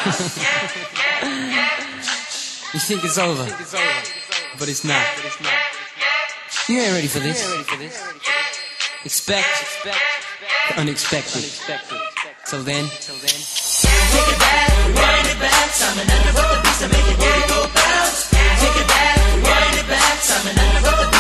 You think it's over, but it's not. You ain't ready for this. Expect the unexpected. Till then, take it back, rewind it back. Simon and the Brother Beast to make your booty go bounce. Take it back, rewind it back. Simon and the Brother Beast.